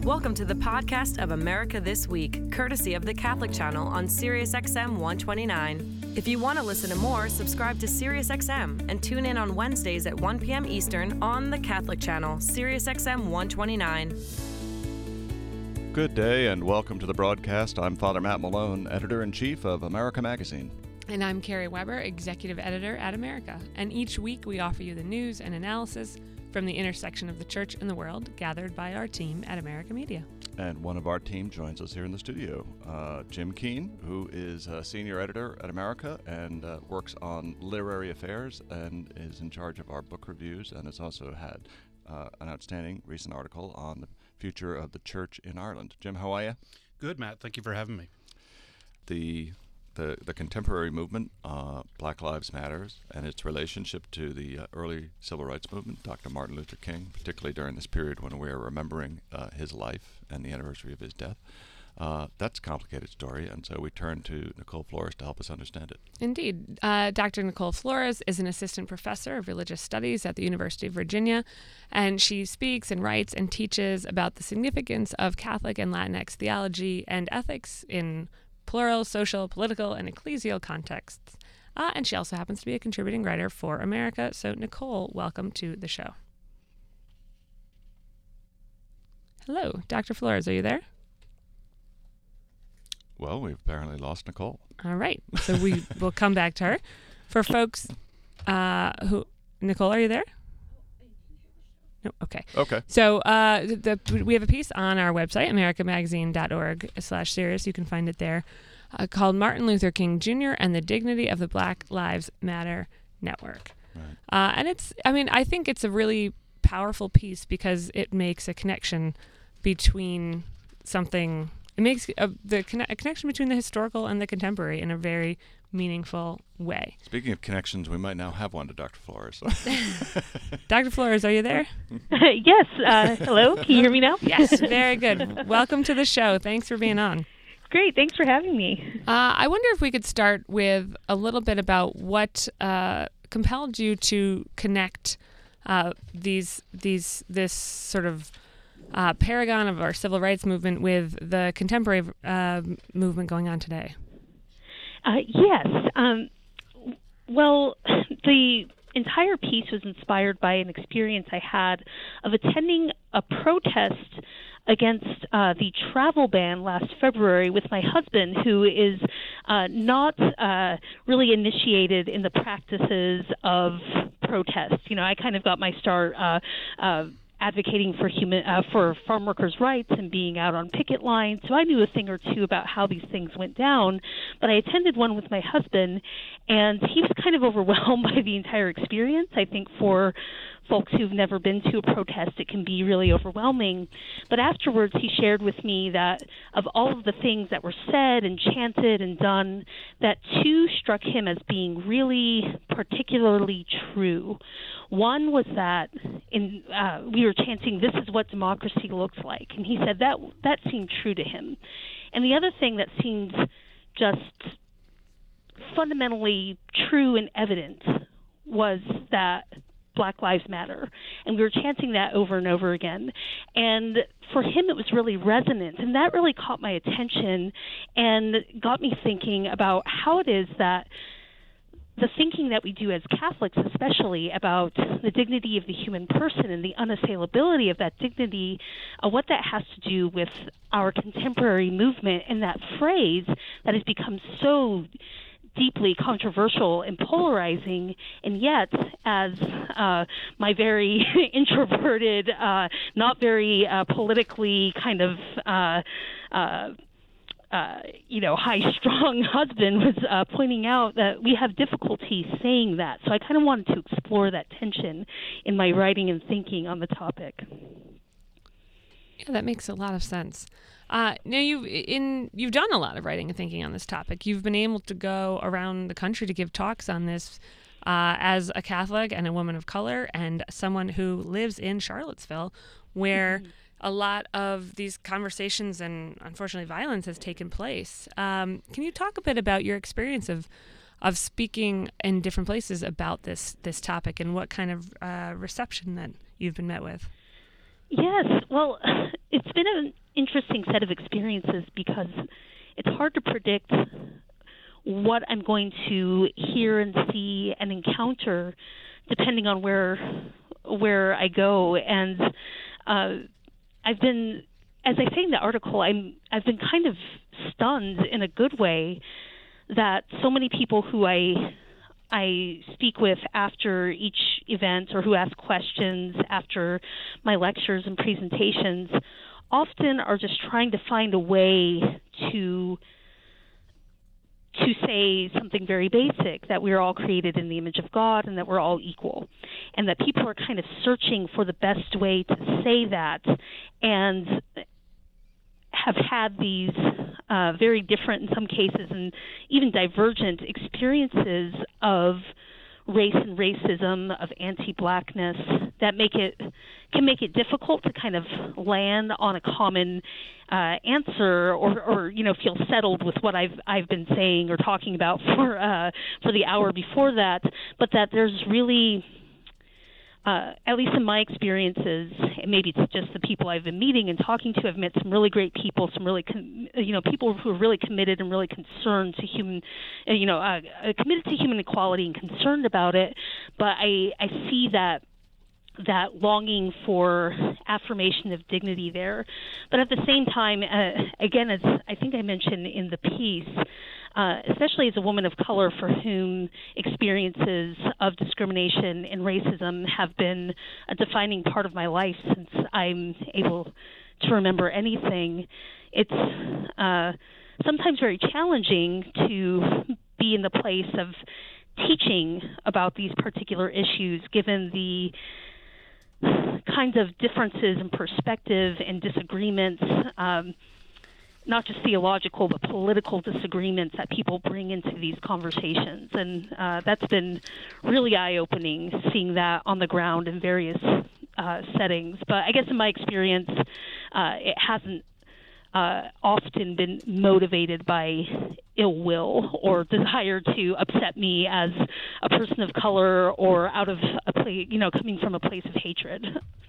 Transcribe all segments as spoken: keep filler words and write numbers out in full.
Welcome to the podcast of America This Week, courtesy of the Catholic Channel on Sirius X M one twenty-nine. If you want to listen to more, subscribe to Sirius X M and tune in on Wednesdays at one p.m. Eastern on the Catholic Channel, Sirius X M one twenty-nine. Good day and welcome to the broadcast. I'm Father Matt Malone, Editor-in-Chief of America Magazine. And I'm Carrie Weber, Executive Editor at America. And each week we offer you the news and analysis from the intersection of the church and the world, gathered by our team at America Media. And one of our team joins us here in the studio, uh, Jim Keane, who is a senior editor at America and uh, works on literary affairs and is in charge of our book reviews and has also had uh, an outstanding recent article on the future of the church in Ireland. Jim, how are you? Good, Matt. Thank you for having me. The The, the contemporary movement, uh, Black Lives Matter, and its relationship to the uh, early civil rights movement, Doctor Martin Luther King, particularly during this period when we are remembering uh, his life and the anniversary of his death. Uh, that's a complicated story, and so we turn to Nicole Flores to help us understand it. Indeed. Uh, Doctor Nicole Flores is an assistant professor of religious studies at the University of Virginia, and she speaks and writes and teaches about the significance of Catholic and Latinx theology and ethics in plural, social, political, and ecclesial contexts. Uh, and she also happens to be a contributing writer for America. So, Nicole, welcome to the show. Hello, Doctor Flores, are you there? Well, we've apparently lost Nicole. All right. So we will come back to her. For folks uh, who... Nicole, are you there? No, okay. Okay. So uh, the, we have a piece on our website, americamagazine.org slash Sirius. You can find it there, uh, called Martin Luther King Junior and the Dignity of the Black Lives Matter Network. Right. Uh, and it's, I mean, I think it's a really powerful piece because it makes a connection between something, it makes a, the conne- a connection between the historical and the contemporary in a very meaningful way. Speaking of connections, we might now have one to Doctor Flores. Doctor Flores, are you there? Yes. Uh, hello. Can you hear me now? Yes. Very good. Welcome to the show. Thanks for being on. Great. Thanks for having me. Uh, I wonder if we could start with a little bit about what uh, compelled you to connect uh, these these this sort of uh, paragon of our civil rights movement with the contemporary uh, movement going on today. Uh, yes. Um, well, the entire piece was inspired by an experience I had of attending a protest against uh, the travel ban last February with my husband, who is uh, not uh, really initiated in the practices of protest. You know, I kind of got my start uh, uh, advocating for human uh, for farm workers' rights and being out on picket lines, so I knew a thing or two about how these things went down. But I attended one with my husband, and he was kind of overwhelmed by the entire experience. I think for folks who've never been to a protest, it can be really overwhelming. But afterwards, he shared with me that of all of the things that were said and chanted and done, that two struck him as being really particularly true. One was that in uh, we were chanting, "This is what democracy looks like," and he said that that seemed true to him. And the other thing that seemed just fundamentally true and evident was that Black Lives Matter. And we were chanting that over and over again. And for him, it was really resonant. And that really caught my attention and got me thinking about how it is that the thinking that we do as Catholics, especially about the dignity of the human person and the unassailability of that dignity, uh, what that has to do with our contemporary movement and that phrase that has become so deeply controversial and polarizing, and yet, as uh, my very introverted, uh, not very uh, politically kind of uh, uh, Uh, you know, high-strung husband was uh, pointing out that we have difficulty saying that. So I kind of wanted to explore that tension in my writing and thinking on the topic. Yeah, that makes a lot of sense. Uh, now, you've in you've done a lot of writing and thinking on this topic. You've been able to go around the country to give talks on this uh, as a Catholic and a woman of color and someone who lives in Charlottesville, where mm-hmm. a lot of these conversations and, unfortunately, violence has taken place. Um, can you talk a bit about your experience of of speaking in different places about this this topic and what kind of uh, reception that you've been met with? Yes. Well, it's been an interesting set of experiences because it's hard to predict what I'm going to hear and see and encounter depending on where where I go. And uh, I've been, as I say in the article, I'm I've been kind of stunned in a good way that so many people who I I speak with after each event or who ask questions after my lectures and presentations often are just trying to find a way to to say something very basic, that we're all created in the image of God and that we're all equal, and that people are kind of searching for the best way to say that, and have had these uh, very different, in some cases, and even divergent experiences of race and racism, of anti-blackness, that make it can make it difficult to kind of land on a common uh, answer, or, or you know feel settled with what I've I've been saying or talking about for uh, for the hour before that. But that there's really Uh, at least in my experiences, and maybe it's just the people I've been meeting and talking to, I've met some really great people, some really, com- you know, people who are really committed and really concerned to human, uh, you know, uh, uh, committed to human equality and concerned about it. But I, I see that that longing for affirmation of dignity there. But at the same time, uh, again, as I think I mentioned in the piece, Uh, especially as a woman of color for whom experiences of discrimination and racism have been a defining part of my life since I'm able to remember anything, it's uh, sometimes very challenging to be in the place of teaching about these particular issues, given the kinds of differences in perspective and disagreements, um, not just theological, but political disagreements that people bring into these conversations. And uh, that's been really eye-opening, seeing that on the ground in various uh, settings. But I guess in my experience, uh, it hasn't uh, often been motivated by ill will or desire to upset me as a person of color, or out of a place, you know, coming from a place of hatred.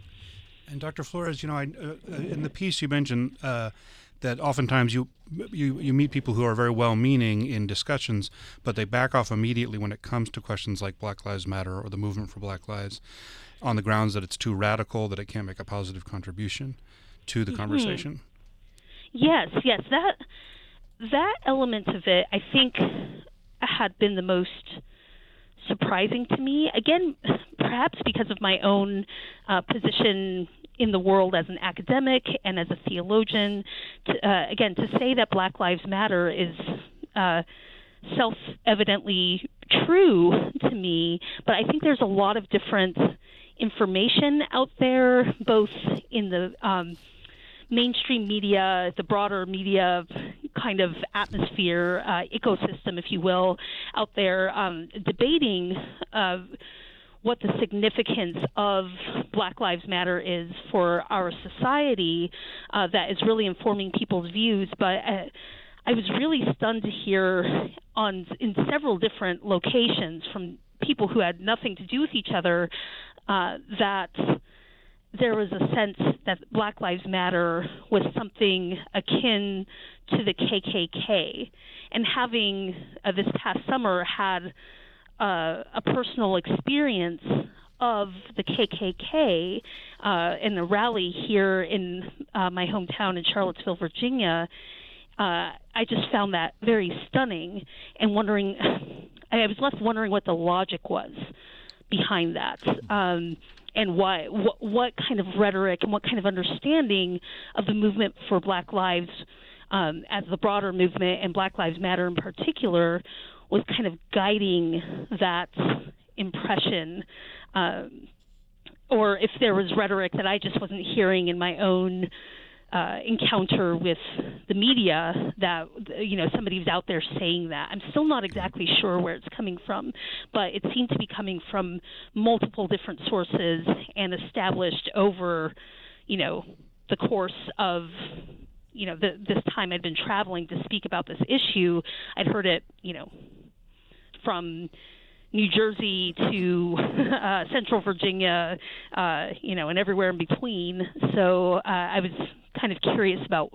And Doctor Flores, you know, I, uh, in the piece you mentioned uh, that oftentimes you, you you meet people who are very well-meaning in discussions, but they back off immediately when it comes to questions like Black Lives Matter or the movement for Black Lives, on the grounds that it's too radical, that it can't make a positive contribution to the mm-hmm. conversation. Yes, yes, that that element of it, I think, had been the most surprising to me. Again, perhaps because of my own uh, position in the world as an academic and as a theologian. To, uh, again, to say that Black Lives Matter is uh, self-evidently true to me, but I think there's a lot of different information out there, both in the um, mainstream media, the broader media kind of atmosphere, uh, ecosystem, if you will, out there um, debating uh, what the significance of Black Lives Matter is for our society, uh, that is really informing people's views. But uh, I was really stunned to hear on in several different locations from people who had nothing to do with each other uh, that there was a sense that Black Lives Matter was something akin to the K K K. And having uh, this past summer had Uh, a personal experience of the K K K uh, in a rally here in uh, my hometown in Charlottesville, Virginia, uh, I just found that very stunning, and wondering, I was left wondering what the logic was behind that, um, and why, wh- what kind of rhetoric and what kind of understanding of the movement for Black Lives um, as the broader movement, and Black Lives Matter in particular, was kind of guiding that impression, um, or if there was rhetoric that I just wasn't hearing in my own uh, encounter with the media, that, you know, somebody was out there saying that. I'm still not exactly sure where it's coming from, but it seemed to be coming from multiple different sources and established over, you know, the course of, you know, the, this time I'd been traveling to speak about this issue. I'd heard it, you know, from New Jersey to uh, Central Virginia, uh, you know, and everywhere in between. So uh, I was kind of curious about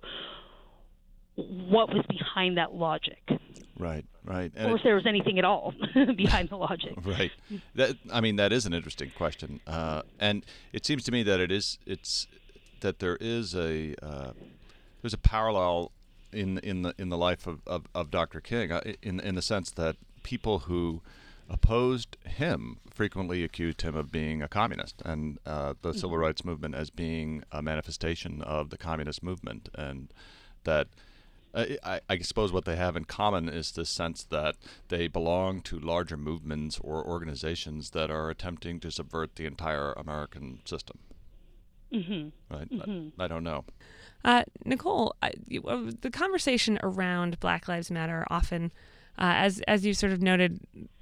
what was behind that logic. Right, right. And or it, if there was anything at all behind the logic. Right. That, I mean, that is an interesting question. Uh, and it seems to me that it is, it's, that there is a, uh, there's a parallel in in the in the life of, of, of Doctor King, uh, in in the sense that people who opposed him frequently accused him of being a communist, and uh, the civil rights movement as being a manifestation of the communist movement, and that uh, I, I suppose what they have in common is this sense that they belong to larger movements or organizations that are attempting to subvert the entire American system. Mm-hmm. Right? Mm-hmm. I, I don't know. Uh, Nicole, I, you, uh, the conversation around Black Lives Matter often, uh, as as you sort of noted,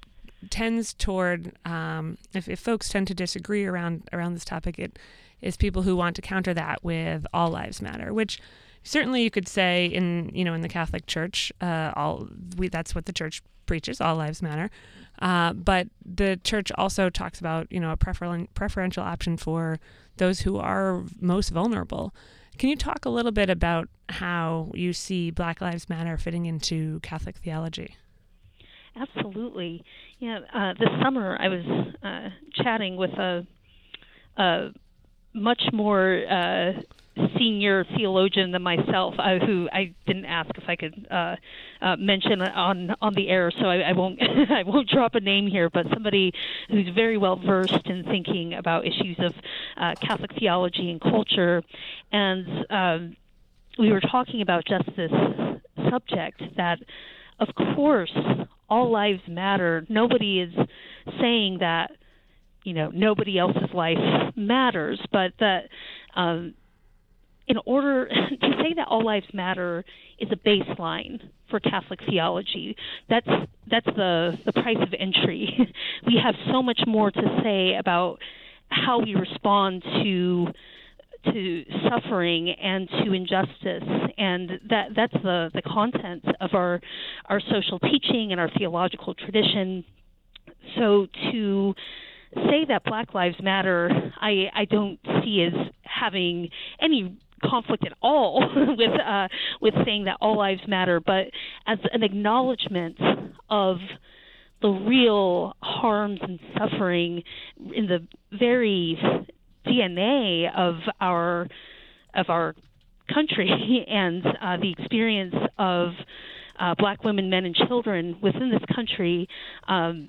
tends toward um, if, if folks tend to disagree around around this topic, it is people who want to counter that with All Lives Matter, which certainly you could say in you know in the Catholic Church, uh, all we that's what the Church preaches, All Lives Matter. Uh, but the Church also talks about you know a prefer- preferential option for those who are most vulnerable. Can you talk a little bit about how you see Black Lives Matter fitting into Catholic theology? Absolutely. Yeah. Uh, this summer, I was uh, chatting with a, a much more uh, senior theologian than myself, uh, who I didn't ask if I could uh, uh, mention on on the air, so I, I won't I won't drop a name here. But somebody who's very well versed in thinking about issues of uh, Catholic theology and culture, and um, we were talking about just this subject that, of course, all lives matter. Nobody is saying that you know nobody else's life matters, but that. Um, In order to say that all lives matter is a baseline for Catholic theology. That's that's the, the price of entry. We have so much more to say about how we respond to to suffering and to injustice, and that that's the, the content of our our social teaching and our theological tradition. So to say that Black Lives Matter, I, I don't see as having any conflict at all with uh, with saying that all lives matter, but as an acknowledgement of the real harms and suffering in the very D N A of our of our country and uh, the experience of uh, Black women, men, and children within this country. Um,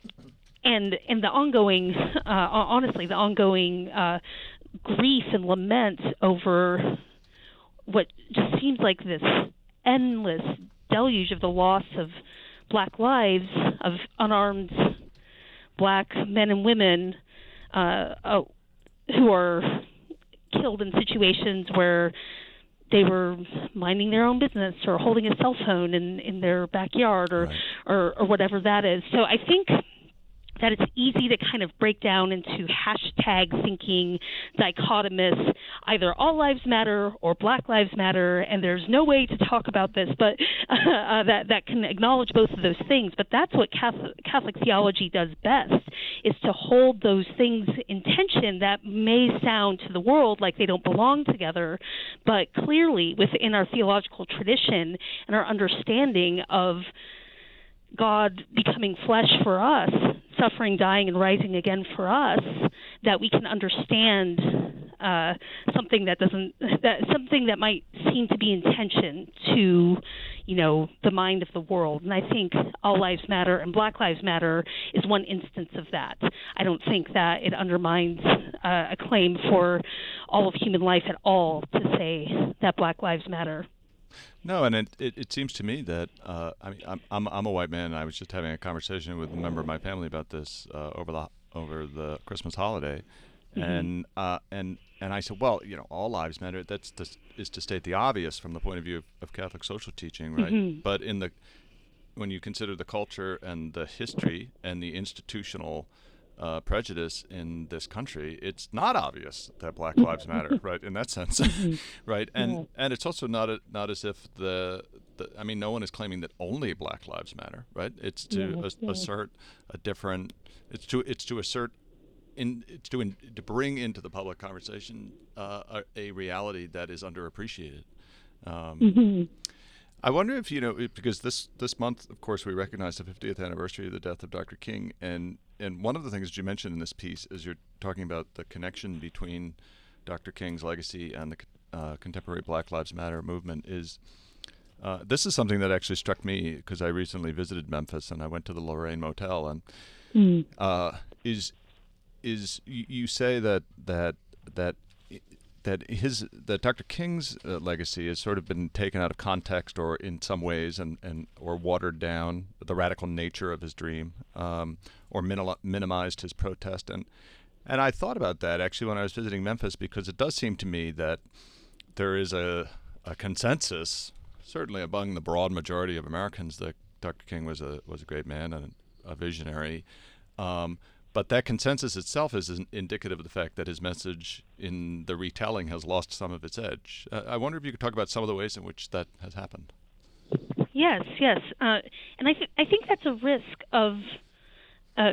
And and the ongoing, uh, honestly, the ongoing uh, grief and lament over what just seems like this endless deluge of the loss of Black lives, of unarmed Black men and women uh, uh, who are killed in situations where they were minding their own business or holding a cell phone in, in their backyard or, Right. or, or whatever that is. So I think that it's easy to kind of break down into hashtag thinking dichotomous, either all lives matter or Black lives matter, and there's no way to talk about this, but uh, that that can acknowledge both of those things. But that's what Catholic, Catholic theology does best, is to hold those things in tension that may sound to the world like they don't belong together, but clearly within our theological tradition and our understanding of God becoming flesh for us, suffering, dying, and rising again for us, that we can understand uh, something that doesn't, that something that might seem to be in tension to, you know, the mind of the world. And I think all lives matter and Black Lives Matter is one instance of that. I don't think that it undermines uh, a claim for all of human life at all to say that Black Lives Matter. No, and it, it, it seems to me that uh, I mean I'm, I'm I'm a white man. And I was just having a conversation with a member of my family about this uh, over the over the Christmas holiday, mm-hmm. and uh, and and I said, well, you know, all lives matter. That's to, is to state the obvious from the point of view of, of Catholic social teaching, right? Mm-hmm. But in the when you consider the culture and the history and the institutional Uh, prejudice in this country, it's not obvious that Black Lives Matter, right? In that sense, right? And yeah. and it's also not a, not as if the, the I mean, no one is claiming that only Black Lives Matter, right? It's to yeah, as, yeah. assert a different. It's to it's to assert in to in, to bring into the public conversation uh, a, a reality that is underappreciated. Um, mm-hmm. I wonder if you know it, because this this month, of course, we recognize the fiftieth anniversary of the death of Doctor King, and and one of the things that you mentioned in this piece is you're talking about the connection between Doctor King's legacy and the uh, contemporary Black Lives Matter movement. Is uh, this is something that actually struck me because I recently visited Memphis and I went to the Lorraine Motel, and mm. uh, is is you, you say that that that. that his that Doctor King's uh, legacy has sort of been taken out of context, or in some ways, and, and or watered down the radical nature of his dream, um, or minil- minimized his protest. And and I thought about that actually when I was visiting Memphis, because it does seem to me that there is a a consensus, certainly among the broad majority of Americans, that Doctor King was a was a great man and a visionary. Um, But that consensus itself is indicative of the fact that his message in the retelling has lost some of its edge. Uh, I wonder if you could talk about some of the ways in which that has happened. Yes, yes, uh, and I, th- I think that's a risk of uh,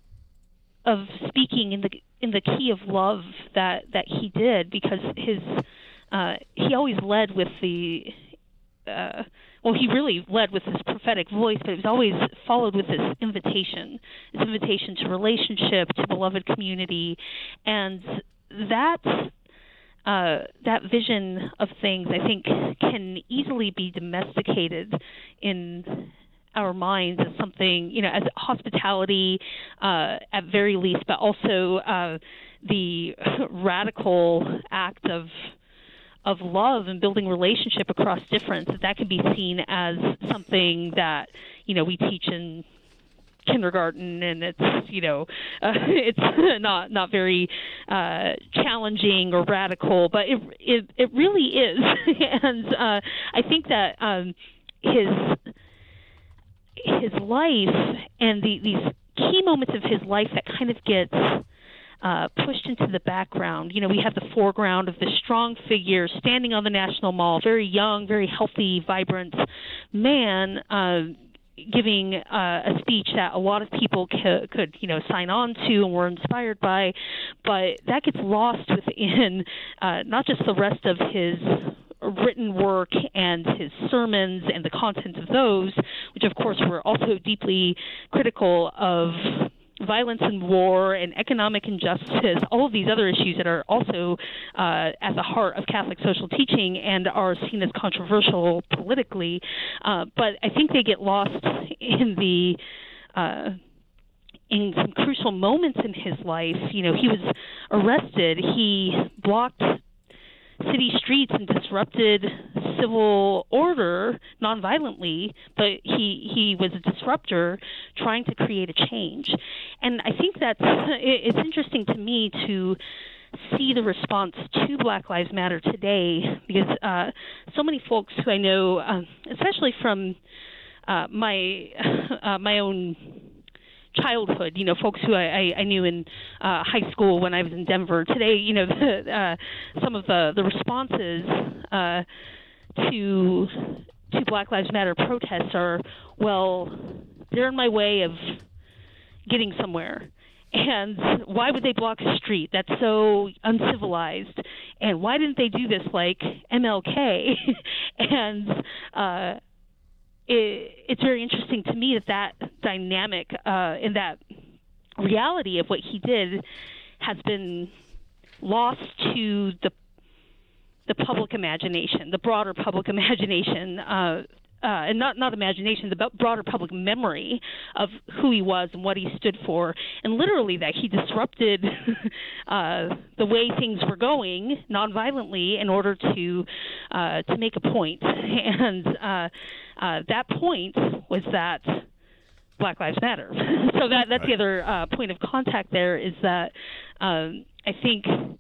of speaking in the in the key of love that, that he did, because his uh, he always led with the. Uh, well, he really led with his prophetic voice, but it was always followed with this invitation, this invitation to relationship, to beloved community, and that uh, that vision of things, I think, can easily be domesticated in our minds as something, you know, as hospitality uh, at very least, but also uh, the radical act of of love and building relationship across difference, that that can be seen as something that, you know, we teach in kindergarten, and it's, you know, uh, it's not not very uh, challenging or radical, but it it, it really is. And uh, I think that um, his his life and the, these key moments of his life that kind of gets Uh, pushed into the background. You know, we have the foreground of this strong figure standing on the National Mall, very young, very healthy, vibrant man, uh, giving uh, a speech that a lot of people c- could, you know, sign on to and were inspired by, but that gets lost within uh, not just the rest of his written work and his sermons and the content of those, which of course were also deeply critical of violence and war and economic injustice, all of these other issues that are also uh, at the heart of Catholic social teaching and are seen as controversial politically. Uh, but I think they get lost in the uh, in some crucial moments in his life. You know, he was arrested. He blocked city streets and disrupted civil order nonviolently, but he he was a disruptor trying to create a change. And I think that's it's interesting to me to see the response to Black Lives Matter today, because uh, so many folks who I know, uh, especially from uh, my uh, my own childhood, you know, folks who I, I, I knew in uh, high school when I was in Denver. Today, you know, the, uh, some of the, the responses uh, to to Black Lives Matter protests are, well, they're in my way of getting somewhere. And why would they block a street? That's so uncivilized. And why didn't they do this like M L K? and uh, it, it's very interesting to me that that dynamic uh, and that reality of what he did has been lost to the the public imagination, the broader public imagination, uh, uh, and not not imagination, the broader public memory of who he was and what he stood for, and literally that he disrupted uh, the way things were going nonviolently in order to uh, to make a point. And uh, uh, that point was that Black Lives Matter. So that that's right. The other uh, point of contact there is that um, I think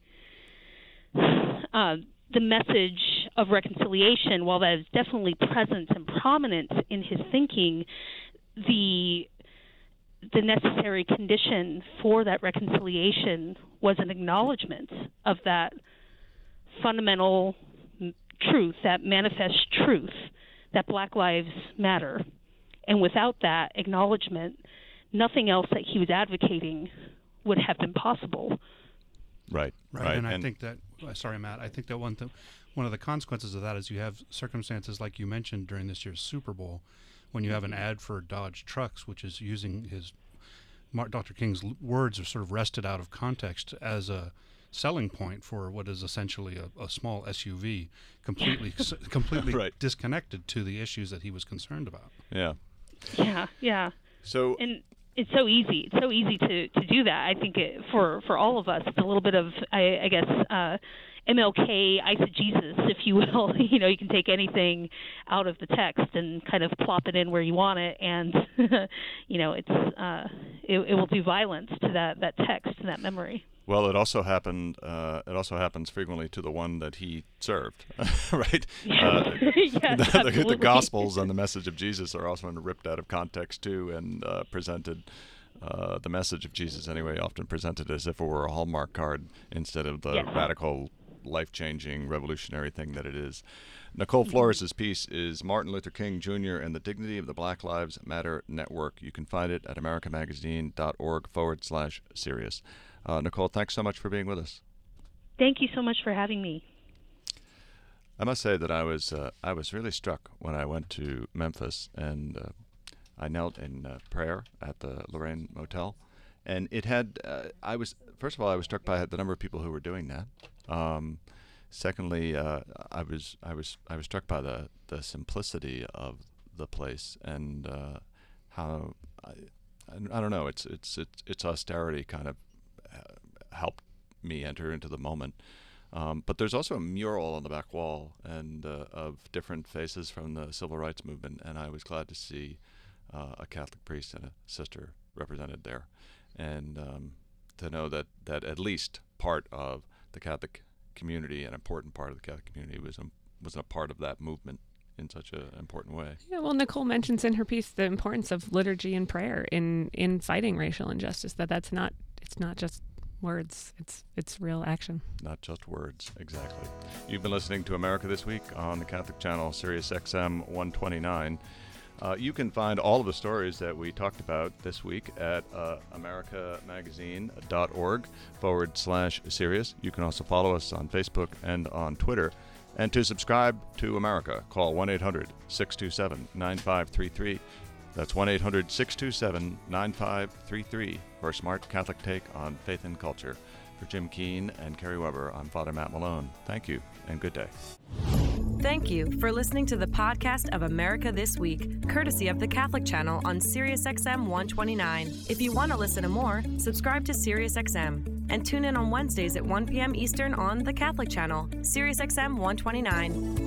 uh, the message of reconciliation, while that is definitely present and prominent in his thinking, the the necessary condition for that reconciliation was an acknowledgement of that fundamental truth, that manifest truth, that Black Lives Matter. And without that acknowledgement, nothing else that he was advocating would have been possible. Right, right, right. And I think that, sorry, Matt, I think that one th- one of the consequences of that is you have circumstances like you mentioned during this year's Super Bowl, when you have an ad for Dodge trucks, which is using his Mark, Doctor King's l- words are sort of wrested out of context as a selling point for what is essentially a, a small S U V, completely s- completely Right. disconnected to the issues that he was concerned about. Yeah. Yeah, yeah. So And it's so easy. It's so easy to, to do that. I think it, for for all of us, it's a little bit of, I, I guess, uh, M L K eisegesis, if you will. You know, you can take anything out of the text and kind of plop it in where you want it, and you know, it's uh, it, it will do violence to that, that text and that memory. Well, it also happened. Uh, it also happens frequently to the one that he served, right? Uh, Yes, the, the, absolutely. the Gospels and the message of Jesus are often ripped out of context too, and uh, presented. Uh, the message of Jesus, anyway, often presented as if it were a Hallmark card instead of the Yes. radical, life-changing, revolutionary thing that it is. Nicole Flores' piece is Martin Luther King Junior and the Dignity of the Black Lives Matter Network. You can find it at americamagazine.org forward slash Sirius. Uh, Nicole, thanks so much for being with us. Thank you so much for having me. I must say that I was uh, I was really struck when I went to Memphis, and uh, I knelt in uh, prayer at the Lorraine Motel, and it had uh, I was first of all I was struck by the number of people who were doing that. Um, secondly, uh, I was I was I was struck by the, the simplicity of the place, and uh, how I, I don't know it's it's it's its austerity kind of helped me enter into the moment. Um, but there's also a mural on the back wall and uh, of different faces from the civil rights movement, and I was glad to see uh, a Catholic priest and a sister represented there, and um, to know that, that at least part of the Catholic community, an important part of the Catholic community, was a, was a part of that movement in such an important way. Yeah, well, Nicole mentions in her piece the importance of liturgy and prayer in, in fighting racial injustice, that that's not, it's not just words, it's it's real action. Not just words, exactly. You've been listening to America This Week on the Catholic Channel, Sirius X M one twenty-nine. Uh, you can find all of the stories that we talked about this week at uh, americamagazine.org forward slash Sirius. You can also follow us on Facebook and on Twitter. And to subscribe to America, call one eight hundred six two seven nine five three three. That's one eight hundred six two seven nine five three three for a smart Catholic take on faith and culture. For Jim Keene and Kerry Weber, I'm Father Matt Malone. Thank you and good day. Thank you for listening to the podcast of America This Week, courtesy of the Catholic Channel on Sirius X M one twenty-nine. If you want to listen to more, subscribe to Sirius X M and tune in on Wednesdays at one p.m. Eastern on the Catholic Channel, Sirius X M one twenty-nine.